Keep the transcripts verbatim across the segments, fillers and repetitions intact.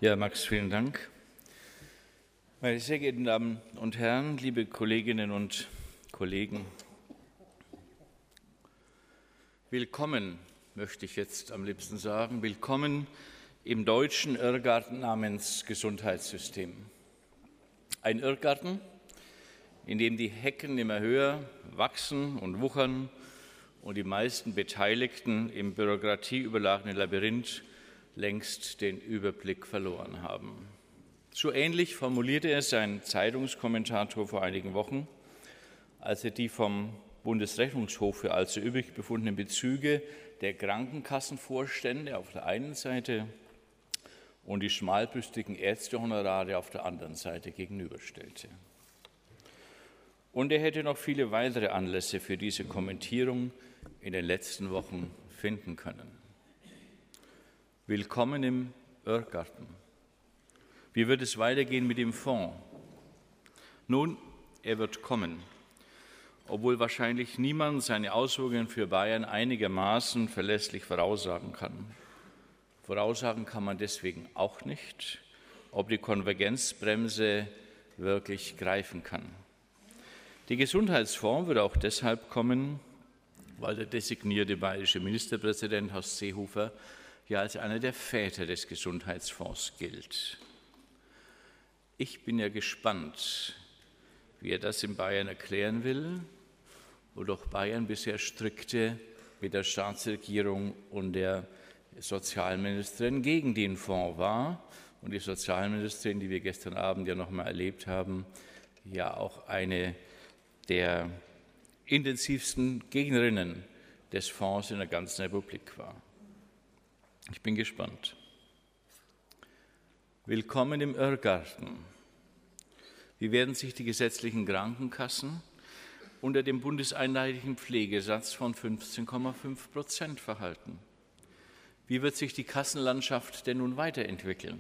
Ja, Max, vielen Dank. Meine sehr geehrten Damen und Herren, liebe Kolleginnen und Kollegen, willkommen, möchte ich jetzt am liebsten sagen, willkommen im deutschen Irrgarten namens Gesundheitssystem. Ein Irrgarten, in dem die Hecken immer höher wachsen und wuchern und die meisten Beteiligten im bürokratieüberladenen Labyrinth längst den Überblick verloren haben. So ähnlich formulierte es ein Zeitungskommentator vor einigen Wochen, als er die vom Bundesrechnungshof für allzu übrig befundenen Bezüge der Krankenkassenvorstände auf der einen Seite und die schmalbrüstigen Ärztehonorare auf der anderen Seite gegenüberstellte. Und er hätte noch viele weitere Anlässe für diese Kommentierung in den letzten Wochen finden können. Willkommen im Irrgarten. Wie wird es weitergehen mit dem Fonds? Nun, er wird kommen, obwohl wahrscheinlich niemand seine Auswirkungen für Bayern einigermaßen verlässlich voraussagen kann. Voraussagen kann man deswegen auch nicht, ob die Konvergenzbremse wirklich greifen kann. Der Gesundheitsfonds wird auch deshalb kommen, weil der designierte bayerische Ministerpräsident Horst Seehofer ja als einer der Väter des Gesundheitsfonds gilt. Ich bin ja gespannt, wie er das in Bayern erklären will, wo doch Bayern bisher strikte mit der Staatsregierung und der Sozialministerin gegen den Fonds war und die Sozialministerin, die wir gestern Abend ja noch mal erlebt haben, ja auch eine der intensivsten Gegnerinnen des Fonds in der ganzen Republik war. Ich bin gespannt. Willkommen im Irrgarten. Wie werden sich die gesetzlichen Krankenkassen unter dem bundeseinheitlichen Pflegesatz von fünfzehn Komma fünf Prozent verhalten? Wie wird sich die Kassenlandschaft denn nun weiterentwickeln?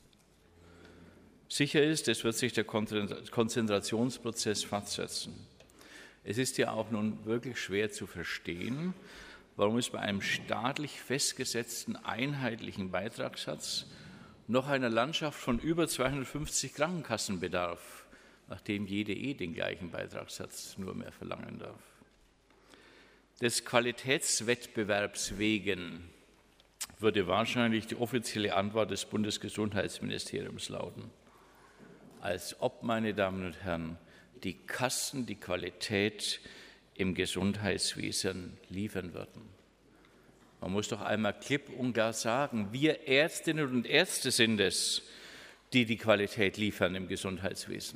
Sicher ist, es wird sich der Konzentrationsprozess fortsetzen. Es ist ja auch nun wirklich schwer zu verstehen, warum es bei einem staatlich festgesetzten einheitlichen Beitragssatz noch einer Landschaft von über zweihundertfünfzig Krankenkassen bedarf, nachdem jede eh den gleichen Beitragssatz nur mehr verlangen darf. Des Qualitätswettbewerbs wegen würde wahrscheinlich die offizielle Antwort des Bundesgesundheitsministeriums lauten. Als ob, meine Damen und Herren, die Kassen die Qualität im Gesundheitswesen liefern würden. Man muss doch einmal klipp und klar sagen, wir Ärztinnen und Ärzte sind es, die die Qualität liefern im Gesundheitswesen.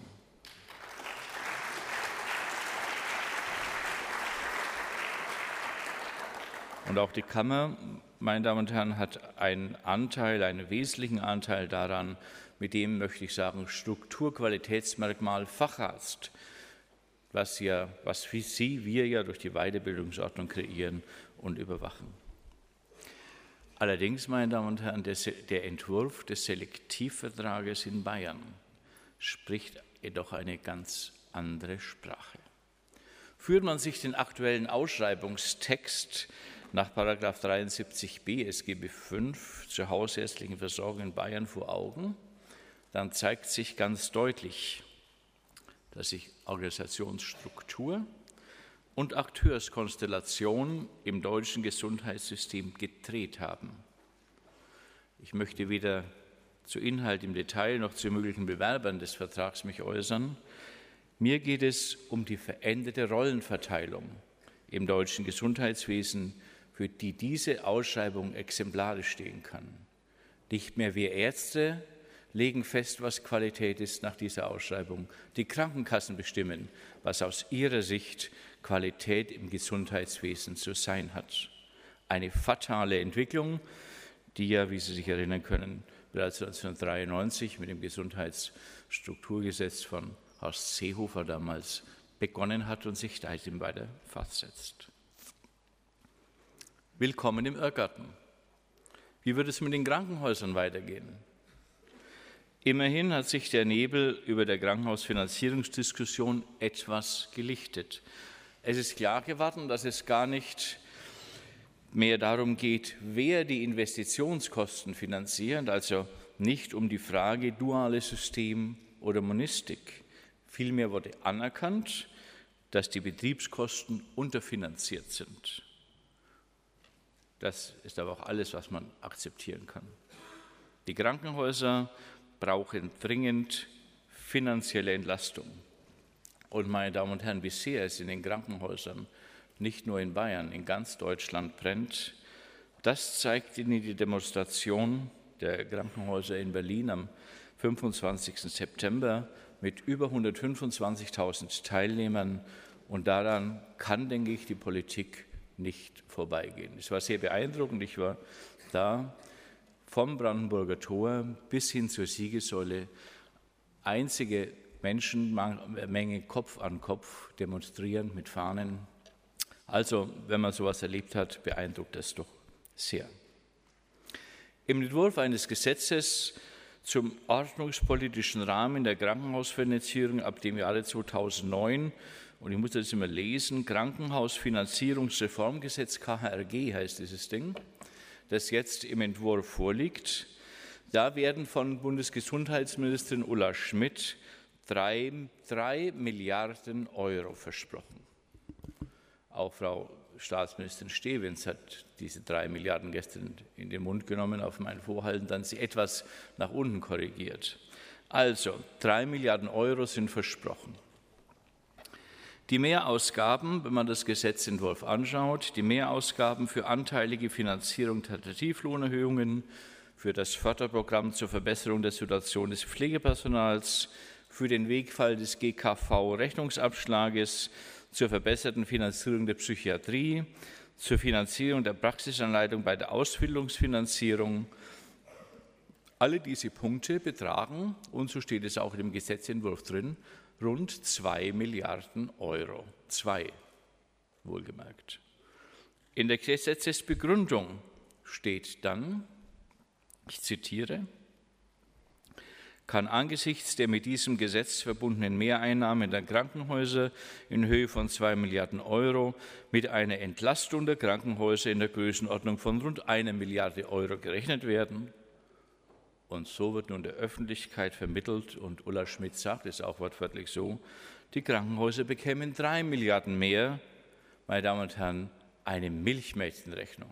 Und auch die Kammer, meine Damen und Herren, hat einen Anteil, einen wesentlichen Anteil daran, mit dem, möchte ich sagen, Strukturqualitätsmerkmal Facharzt, was, ja, was Sie, wir ja durch die Weiterbildungsordnung kreieren und überwachen. Allerdings, meine Damen und Herren, der, der Entwurf des Selektivvertrages in Bayern spricht jedoch eine ganz andere Sprache. Führt man sich den aktuellen Ausschreibungstext nach Paragraph dreiundsiebzig b S G B fünf zur hausärztlichen Versorgung in Bayern vor Augen, dann zeigt sich ganz deutlich, dass sich Organisationsstruktur und Akteurskonstellation im deutschen Gesundheitssystem gedreht haben. Ich möchte weder zu Inhalt im Detail noch zu möglichen Bewerbern des Vertrags mich äußern. Mir geht es um die veränderte Rollenverteilung im deutschen Gesundheitswesen, für die diese Ausschreibung exemplarisch stehen kann. Nicht mehr wir Ärzte legen fest, was Qualität ist nach dieser Ausschreibung. Die Krankenkassen bestimmen, was aus ihrer Sicht Qualität im Gesundheitswesen zu sein hat. Eine fatale Entwicklung, die ja, wie Sie sich erinnern können, bereits neunzehnhundertdreiundneunzig mit dem Gesundheitsstrukturgesetz von Horst Seehofer damals begonnen hat und sich seitdem weiter fortsetzt. Willkommen im Irrgarten. Wie wird es mit den Krankenhäusern weitergehen? Immerhin hat sich der Nebel über der Krankenhausfinanzierungsdiskussion etwas gelichtet. Es ist klar geworden, dass es gar nicht mehr darum geht, wer die Investitionskosten finanziert, also nicht um die Frage duales System oder Monistik. Vielmehr wurde anerkannt, dass die Betriebskosten unterfinanziert sind. Das ist aber auch alles, was man akzeptieren kann. Die Krankenhäuser brauchen dringend finanzielle Entlastung. Und meine Damen und Herren, wie sehr es in den Krankenhäusern, nicht nur in Bayern, in ganz Deutschland brennt, das zeigt Ihnen die Demonstration der Krankenhäuser in Berlin am fünfundzwanzigsten September mit über hundertfünfundzwanzigtausend Teilnehmern. Und daran kann, denke ich, die Politik nicht vorbeigehen. Es war sehr beeindruckend. Ich war da vom Brandenburger Tor bis hin zur Siegessäule. Einzige Menschenmenge Kopf an Kopf demonstrierend mit Fahnen. Also, wenn man sowas erlebt hat, beeindruckt das doch sehr. Im Entwurf eines Gesetzes zum ordnungspolitischen Rahmen der Krankenhausfinanzierung ab dem Jahre zweitausendneun, und ich muss das immer lesen, Krankenhausfinanzierungsreformgesetz, K H R G heißt dieses Ding, das jetzt im Entwurf vorliegt, da werden von Bundesgesundheitsministerin Ulla Schmidt drei, drei Milliarden Euro versprochen. Auch Frau Staatsministerin Stevens hat diese drei Milliarden gestern in den Mund genommen, auf mein Vorhalten, dann sie etwas nach unten korrigiert. Also, drei Milliarden Euro sind versprochen. Die Mehrausgaben, wenn man das Gesetzentwurf anschaut, die Mehrausgaben für anteilige Finanzierung der Tariflohnerhöhungen, für das Förderprogramm zur Verbesserung der Situation des Pflegepersonals, für den Wegfall des G K V-Rechnungsabschlages, zur verbesserten Finanzierung der Psychiatrie, zur Finanzierung der Praxisanleitung bei der Ausbildungsfinanzierung. Alle diese Punkte betragen, und so steht es auch in dem Gesetzentwurf drin, rund zwei Milliarden Euro. Zwei, wohlgemerkt. In der Gesetzesbegründung steht dann, ich zitiere, kann angesichts der mit diesem Gesetz verbundenen Mehreinnahmen der Krankenhäuser in Höhe von zwei Milliarden Euro mit einer Entlastung der Krankenhäuser in der Größenordnung von rund einer Milliarde Euro gerechnet werden. Und so wird nun der Öffentlichkeit vermittelt, und Ulla Schmidt sagt es auch wortwörtlich so, die Krankenhäuser bekämen drei Milliarden mehr. Meine Damen und Herren, eine Milchmädchenrechnung.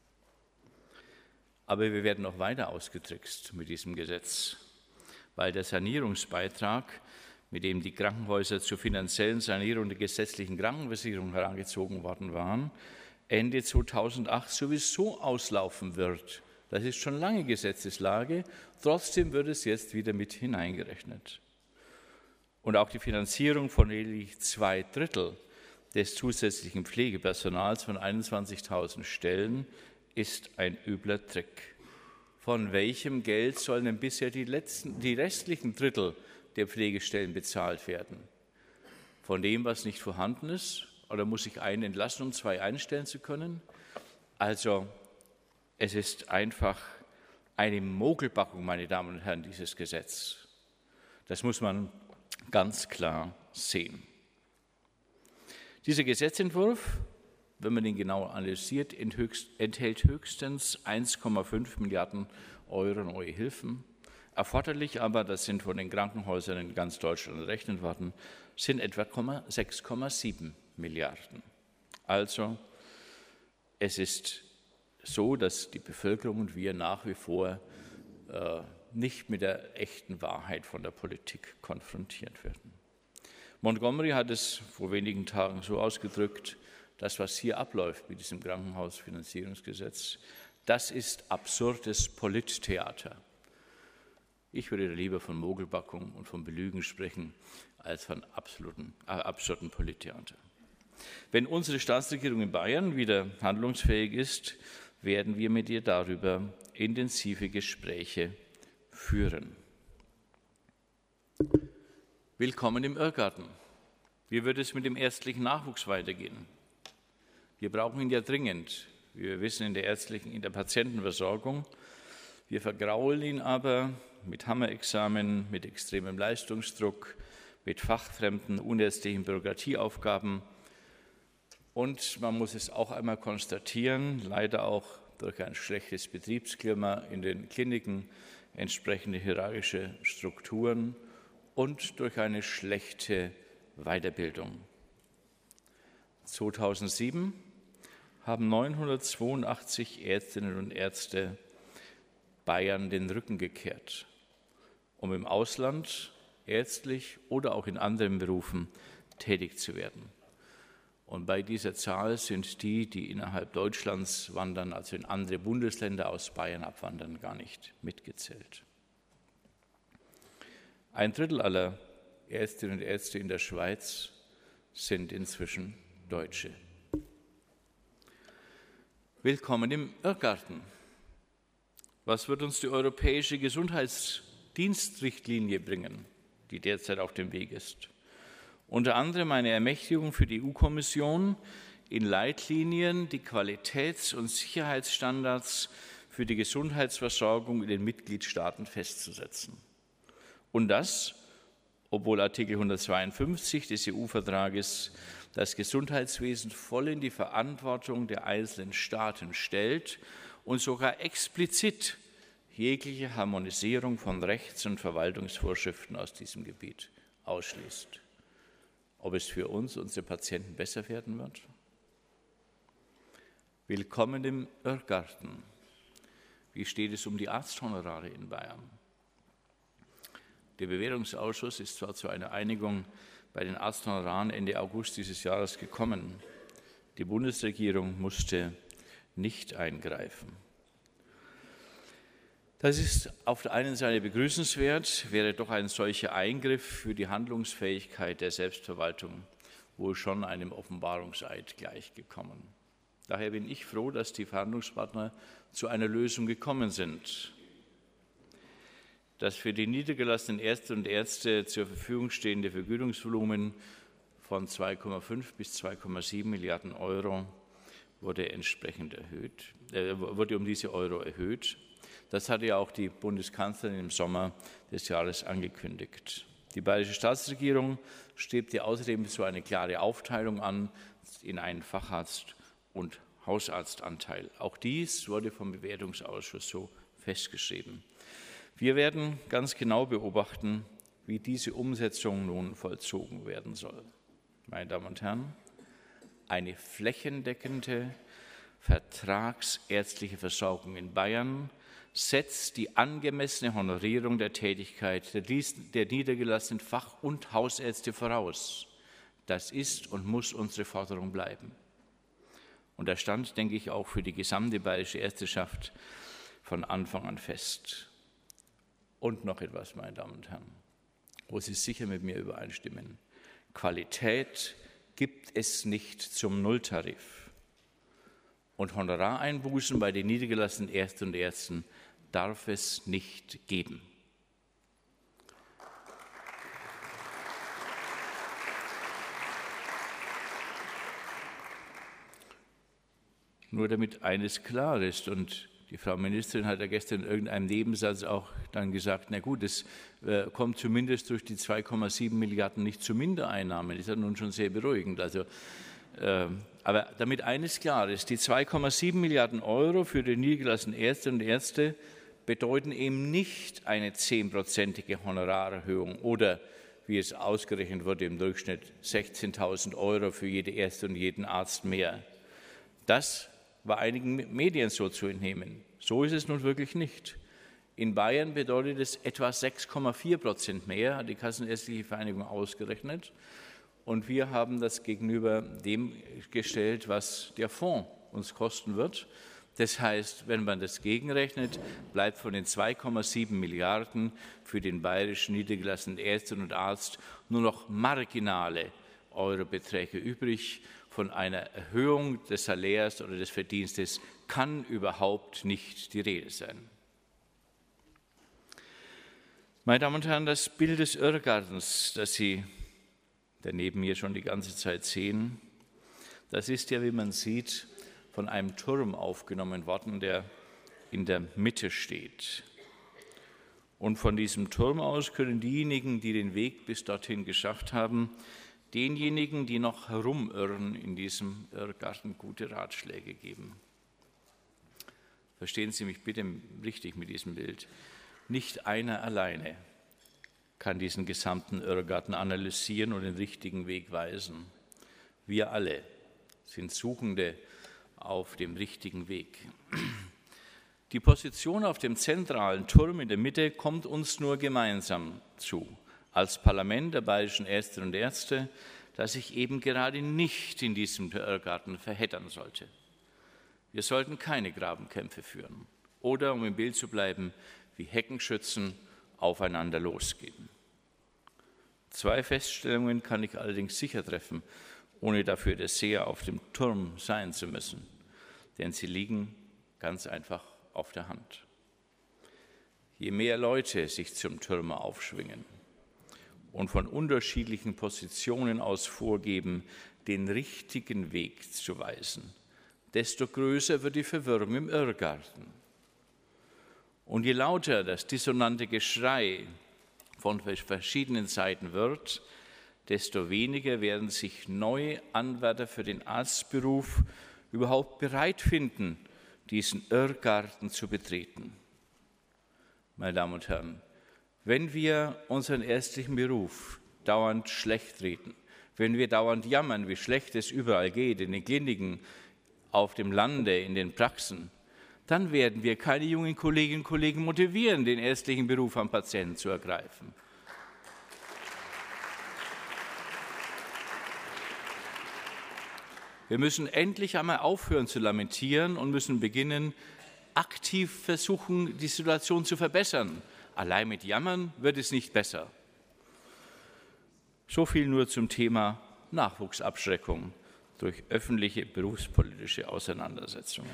Aber wir werden noch weiter ausgetrickst mit diesem Gesetz, weil der Sanierungsbeitrag, mit dem die Krankenhäuser zur finanziellen Sanierung der gesetzlichen Krankenversicherung herangezogen worden waren, Ende zweitausendacht sowieso auslaufen wird. Das ist schon lange Gesetzeslage, trotzdem wird es jetzt wieder mit hineingerechnet. Und auch die Finanzierung von lediglich zwei Drittel des zusätzlichen Pflegepersonals von einundzwanzigtausend Stellen ist ein übler Trick. Von welchem Geld sollen denn bisher die, letzten, die restlichen Drittel der Pflegestellen bezahlt werden? Von dem, was nicht vorhanden ist? Oder muss ich einen entlassen, um zwei einstellen zu können? Also, es ist einfach eine Mogelpackung, meine Damen und Herren, dieses Gesetz. Das muss man ganz klar sehen. Dieser Gesetzentwurf, wenn man ihn genau analysiert, enthält höchstens eins Komma fünf Milliarden Euro neue Hilfen. Erforderlich aber, das sind von den Krankenhäusern in ganz Deutschland errechnet worden, sind etwa sechs Komma sieben Milliarden. Also es ist so, dass die Bevölkerung und wir nach wie vor äh, nicht mit der echten Wahrheit von der Politik konfrontiert werden. Montgomery hat es vor wenigen Tagen so ausgedrückt, das, was hier abläuft mit diesem Krankenhausfinanzierungsgesetz, das ist absurdes Polittheater. Ich würde lieber von Mogelpackung und von Belügen sprechen, als von absoluten, äh, absurden Polittheater. Wenn unsere Staatsregierung in Bayern wieder handlungsfähig ist, werden wir mit ihr darüber intensive Gespräche führen. Willkommen im Irrgarten. Wie wird es mit dem ärztlichen Nachwuchs weitergehen? Wir brauchen ihn ja dringend. Wir wissen in der ärztlichen, in der Patientenversorgung. Wir vergraulen ihn aber mit Hammerexamen, mit extremem Leistungsdruck, mit fachfremden, unerzähligen Bürokratieaufgaben. Und man muss es auch einmal konstatieren, leider auch durch ein schlechtes Betriebsklima in den Kliniken, entsprechende hierarchische Strukturen und durch eine schlechte Weiterbildung. zweitausendsieben haben neunhundertzweiundachtzig Ärztinnen und Ärzte Bayern den Rücken gekehrt, um im Ausland ärztlich oder auch in anderen Berufen tätig zu werden. Und bei dieser Zahl sind die, die innerhalb Deutschlands wandern, also in andere Bundesländer aus Bayern abwandern, gar nicht mitgezählt. Ein Drittel aller Ärztinnen und Ärzte in der Schweiz sind inzwischen Deutsche. Willkommen im Irrgarten. Was wird uns die europäische Gesundheitsdienstrichtlinie bringen, die derzeit auf dem Weg ist? Unter anderem eine Ermächtigung für die E U-Kommission, in Leitlinien die Qualitäts- und Sicherheitsstandards für die Gesundheitsversorgung in den Mitgliedstaaten festzusetzen. Und das, obwohl Artikel hundertzweiundfünfzig des E U-Vertrages das Gesundheitswesen voll in die Verantwortung der einzelnen Staaten stellt und sogar explizit jegliche Harmonisierung von Rechts- und Verwaltungsvorschriften aus diesem Gebiet ausschließt. Ob es für uns, unsere Patienten, besser werden wird? Willkommen im Irrgarten. Wie steht es um die Arzthonorare in Bayern? Der Bewährungsausschuss ist zwar zu einer Einigung bei den Arzthonoraren Ende August dieses Jahres gekommen. Die Bundesregierung musste nicht eingreifen. Das ist auf der einen Seite begrüßenswert, wäre doch ein solcher Eingriff für die Handlungsfähigkeit der Selbstverwaltung wohl schon einem Offenbarungseid gleichgekommen. Daher bin ich froh, dass die Verhandlungspartner zu einer Lösung gekommen sind. Das für die niedergelassenen Ärztinnen und Ärzte zur Verfügung stehende Vergütungsvolumen von zwei Komma fünf bis zwei Komma sieben Milliarden Euro wurde entsprechend erhöht, äh, wurde um diese Euro erhöht. Das hatte ja auch die Bundeskanzlerin im Sommer des Jahres angekündigt. Die bayerische Staatsregierung strebte außerdem so eine klare Aufteilung an in einen Facharzt- und Hausarztanteil. Auch dies wurde vom Bewertungsausschuss so festgeschrieben. Wir werden ganz genau beobachten, wie diese Umsetzung nun vollzogen werden soll. Meine Damen und Herren, eine flächendeckende vertragsärztliche Versorgung in Bayern setzt die angemessene Honorierung der Tätigkeit der niedergelassenen Fach- und Hausärzte voraus. Das ist und muss unsere Forderung bleiben. Und das stand, denke ich, auch für die gesamte bayerische Ärzteschaft von Anfang an fest. Und noch etwas, meine Damen und Herren, wo Sie sicher mit mir übereinstimmen. Qualität gibt es nicht zum Nulltarif. Und Honorareinbußen bei den niedergelassenen Ärztinnen und Ärzten darf es nicht geben. Nur damit eines klar ist, und die Frau Ministerin hat ja gestern in irgendeinem Nebensatz auch dann gesagt, na gut, es äh, kommt zumindest durch die zwei Komma sieben Milliarden nicht zu Mindereinnahmen. Das ist ja nun schon sehr beruhigend. Also, äh, aber damit eines klar ist, die zwei Komma sieben Milliarden Euro für die niedergelassenen Ärztinnen und Ärzte bedeuten eben nicht eine zehnprozentige Honorarerhöhung oder, wie es ausgerechnet wurde, im Durchschnitt sechzehntausend Euro für jede Ärztin und jeden Arzt mehr. Das war einigen Medien so zu entnehmen. So ist es nun wirklich nicht. In Bayern bedeutet es etwa sechs Komma vier Prozent mehr, hat die Kassenärztliche Vereinigung ausgerechnet. Und wir haben das gegenüber dem gestellt, was der Fonds uns kosten wird. Das heißt, wenn man das gegenrechnet, bleibt von den zwei Komma sieben Milliarden für den bayerischen niedergelassenen Ärztin und Arzt nur noch marginale Eurobeträge übrig. Von einer Erhöhung des Salärs oder des Verdienstes kann überhaupt nicht die Rede sein. Meine Damen und Herren, das Bild des Irrgartens, das Sie da neben mir schon die ganze Zeit sehen, das ist ja, wie man sieht, von einem Turm aufgenommen worden, der in der Mitte steht. Und von diesem Turm aus können diejenigen, die den Weg bis dorthin geschafft haben, denjenigen, die noch herumirren in diesem Irrgarten, gute Ratschläge geben. Verstehen Sie mich bitte richtig mit diesem Bild. Nicht einer alleine kann diesen gesamten Irrgarten analysieren und den richtigen Weg weisen. Wir alle sind Suchende auf dem richtigen Weg. Die Position auf dem zentralen Turm in der Mitte kommt uns nur gemeinsam zu, als Parlament der bayerischen Ärztinnen und Ärzte, das sich eben gerade nicht in diesem Irrgarten verheddern sollte. Wir sollten keine Grabenkämpfe führen oder, um im Bild zu bleiben, wie Heckenschützen aufeinander losgehen. Zwei Feststellungen kann ich allerdings sicher treffen, ohne dafür der Seher auf dem Turm sein zu müssen, denn sie liegen ganz einfach auf der Hand. Je mehr Leute sich zum Türmer aufschwingen und von unterschiedlichen Positionen aus vorgeben, den richtigen Weg zu weisen, desto größer wird die Verwirrung im Irrgarten. Und je lauter das dissonante Geschrei von verschiedenen Seiten wird, desto weniger werden sich neue Anwärter für den Arztberuf überhaupt bereit finden, diesen Irrgarten zu betreten. Meine Damen und Herren, wenn wir unseren ärztlichen Beruf dauernd schlecht reden, wenn wir dauernd jammern, wie schlecht es überall geht, in den Kliniken, auf dem Lande, in den Praxen, dann werden wir keine jungen Kolleginnen und Kollegen motivieren, den ärztlichen Beruf am Patienten zu ergreifen. Wir müssen endlich einmal aufhören zu lamentieren und müssen beginnen, aktiv versuchen, die Situation zu verbessern. Allein mit Jammern wird es nicht besser. So viel nur zum Thema Nachwuchsabschreckung durch öffentliche berufspolitische Auseinandersetzungen.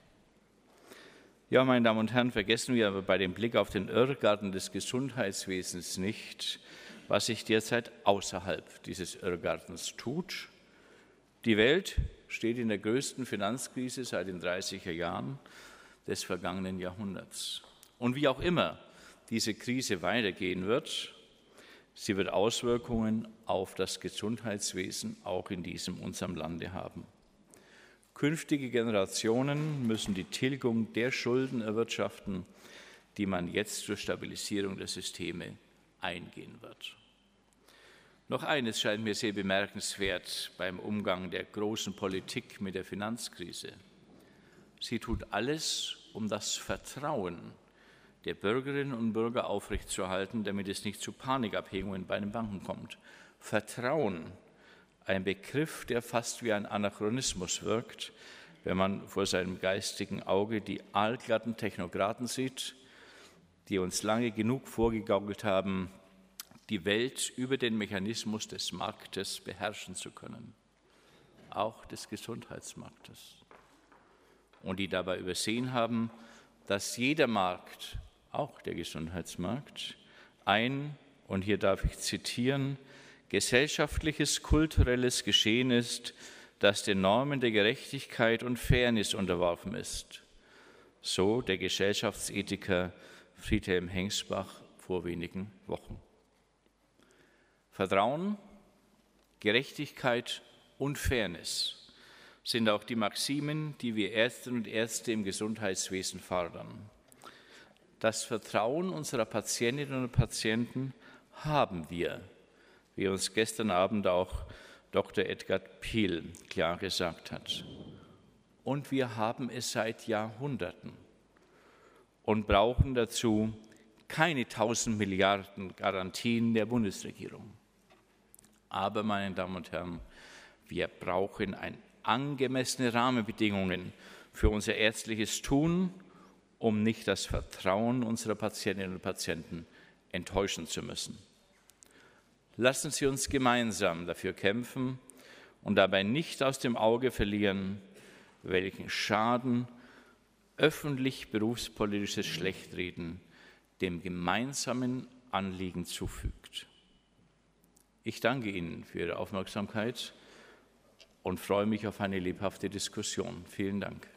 Ja, meine Damen und Herren, vergessen wir aber bei dem Blick auf den Irrgarten des Gesundheitswesens nicht, was sich derzeit außerhalb dieses Irrgartens tut. Die Welt steht in der größten Finanzkrise seit den dreißiger Jahren des vergangenen Jahrhunderts. Und wie auch immer diese Krise weitergehen wird, sie wird Auswirkungen auf das Gesundheitswesen auch in diesem unserem Lande haben. Künftige Generationen müssen die Tilgung der Schulden erwirtschaften, die man jetzt zur Stabilisierung der Systeme eingehen wird. Noch eines scheint mir sehr bemerkenswert beim Umgang der großen Politik mit der Finanzkrise. Sie tut alles, um das Vertrauen der Bürgerinnen und Bürger aufrechtzuerhalten, damit es nicht zu Panikabhängungen bei den Banken kommt. Vertrauen, ein Begriff, der fast wie ein Anachronismus wirkt, wenn man vor seinem geistigen Auge die aalglatten Technokraten sieht, die uns lange genug vorgegaukelt haben, die Welt über den Mechanismus des Marktes beherrschen zu können, auch des Gesundheitsmarktes. Und die dabei übersehen haben, dass jeder Markt, auch der Gesundheitsmarkt, ein, und hier darf ich zitieren, gesellschaftliches, kulturelles Geschehen ist, das den Normen der Gerechtigkeit und Fairness unterworfen ist. So der Gesellschaftsethiker Friedhelm Hengsbach vor wenigen Wochen. Vertrauen, Gerechtigkeit und Fairness sind auch die Maximen, die wir Ärztinnen und Ärzte im Gesundheitswesen fordern. Das Vertrauen unserer Patientinnen und Patienten haben wir, wie uns gestern Abend auch Doktor Edgar Piel klar gesagt hat. Und wir haben es seit Jahrhunderten und brauchen dazu keine tausend Milliarden Garantien der Bundesregierung. Aber, meine Damen und Herren, wir brauchen ein angemessene Rahmenbedingungen für unser ärztliches Tun, um nicht das Vertrauen unserer Patientinnen und Patienten enttäuschen zu müssen. Lassen Sie uns gemeinsam dafür kämpfen und dabei nicht aus dem Auge verlieren, welchen Schaden öffentlich berufspolitisches Schlechtreden dem gemeinsamen Anliegen zufügt. Ich danke Ihnen für Ihre Aufmerksamkeit und freue mich auf eine lebhafte Diskussion. Vielen Dank.